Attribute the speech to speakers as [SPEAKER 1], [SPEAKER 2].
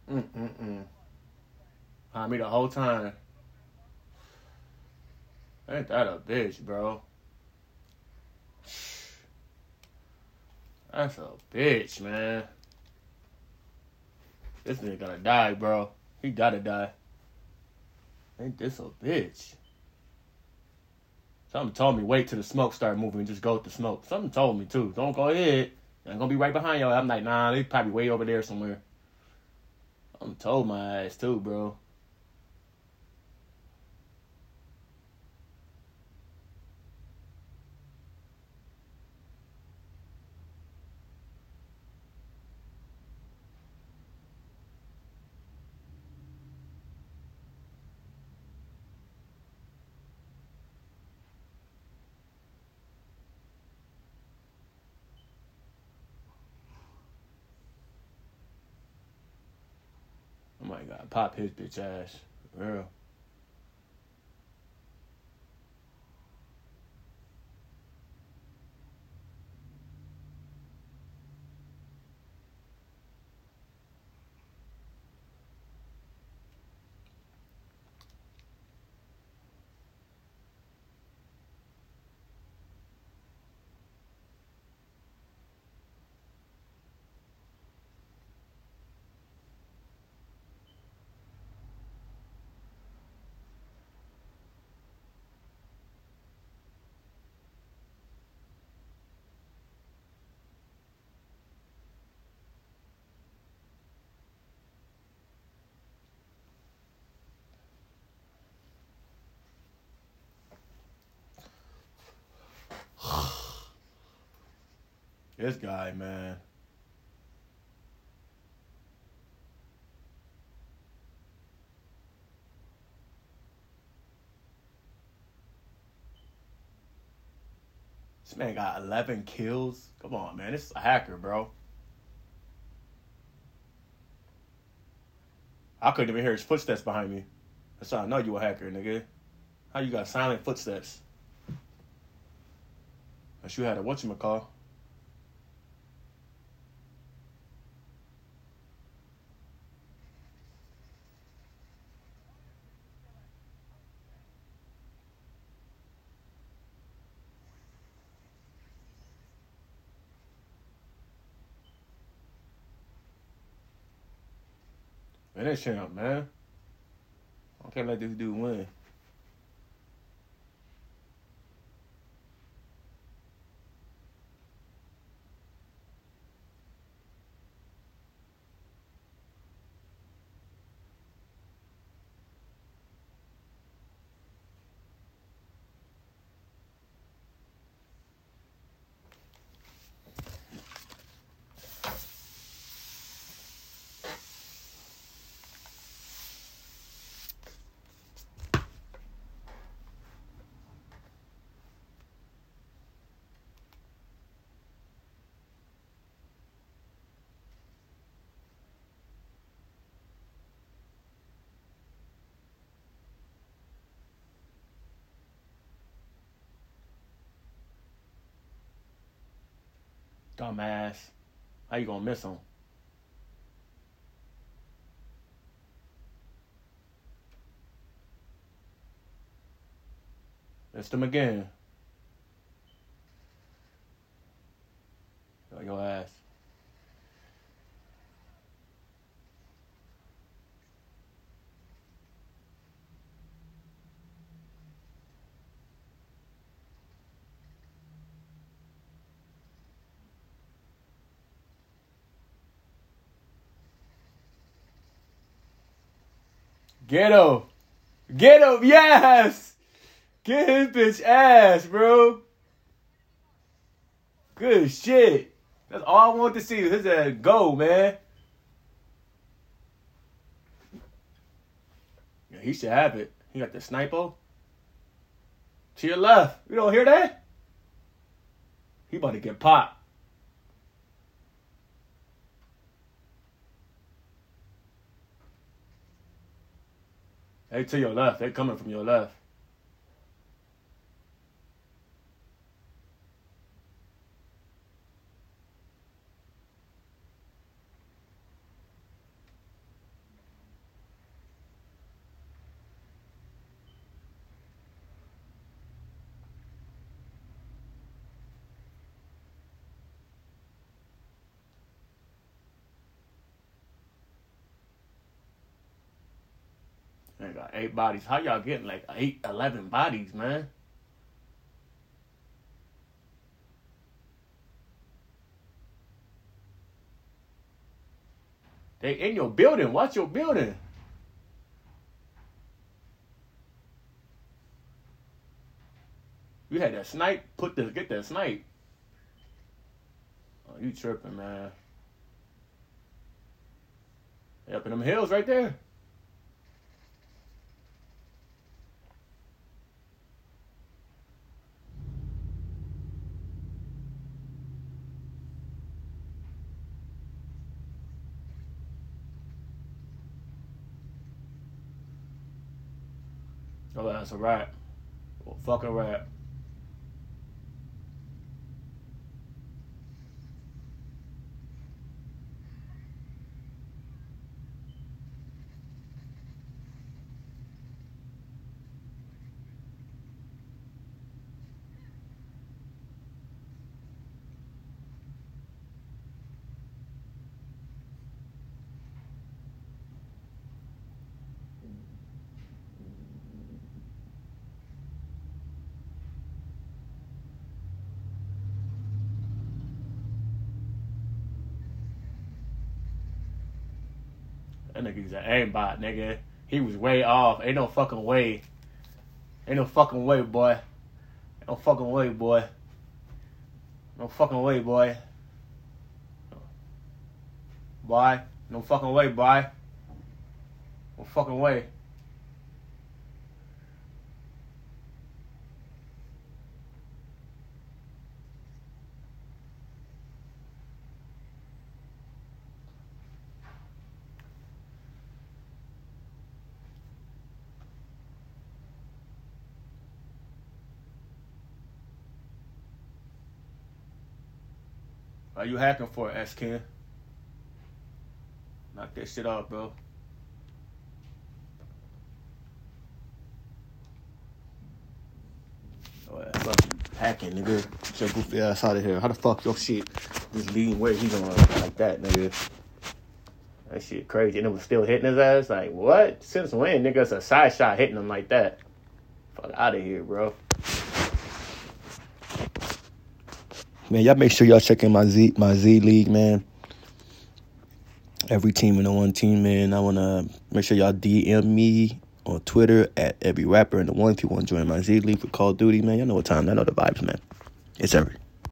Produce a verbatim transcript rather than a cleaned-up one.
[SPEAKER 1] Mm-mm-mm. I me the whole time. Ain't that a bitch, bro? That's a bitch, man. This nigga gotta die, bro. He gotta die. Ain't this a bitch? Something told me wait till the smoke start moving and just go with the smoke. Something told me too. Don't go ahead. I'm gonna be right behind y'all. I'm like, nah, they probably way over there somewhere. I'm told my ass too, bro. Oh my god, pop his bitch ass. For real. This guy, man. This man got eleven kills. Come on, man. This is a hacker, bro. I couldn't even hear his footsteps behind me. That's how I know you a hacker, nigga. How you got silent footsteps? Unless you had a whatchamacall. Man, that shit up, man. I can't let this dude win. Dumbass. How you gonna miss him? Missed him again. Yo, your ass. Get him. Get him. Yes. Get his bitch ass, bro. Good shit. That's all I want to see. His ass go, man. Yeah, he should have it. He got the sniper. To your left. You don't hear that? He about to get popped. They to your left. They coming from your left. They got eight bodies. How y'all getting like eight, eleven bodies, man? They in your building. Watch your building. You had that snipe. Put the get that snipe. Oh, you tripping, man? They up in them hills right there. Oh, that's a wrap. Well, fucking wrap. That nigga's an aimbot, nigga. He was way off. Ain't no fucking way. Ain't no fucking way, boy. Ain't no fucking way, boy. No fucking way, boy. Boy. No fucking way, boy. No fucking way. Are you hacking for it, S-Ken? Knock that shit off, bro. Oh, yeah, fucking hacking, nigga. Get your goofy ass out of here. How the fuck your shit just leading where he going like that, nigga? That shit crazy. And it was still hitting his ass? Like, what? Since when, nigga? It's a side shot hitting him like that. Fuck out of here, bro. Man, y'all make sure y'all check in my Z my Z League, man. Every team in the one team, man. I want to make sure y'all D M me on Twitter at every rapper in the one if you want to join my Z League for Call of Duty, man. Y'all know what time. I know the vibes, man. It's every.